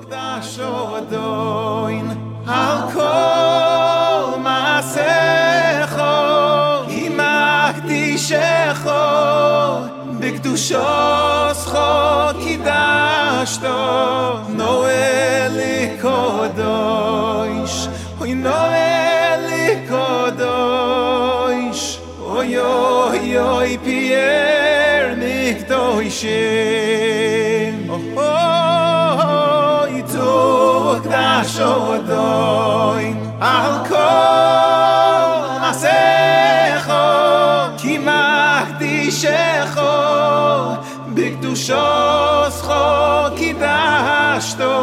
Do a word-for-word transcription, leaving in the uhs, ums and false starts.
קדשו אדוין על כל מעשיך כי מקדישך בקדושתך קידשתו נועל לי קודש אוי נועל לי קודש אוי אוי אוי פייר מקדושים אוי תו קדשו אדוין על כל מעשיך כי מקדישך בקדושתך קידשתו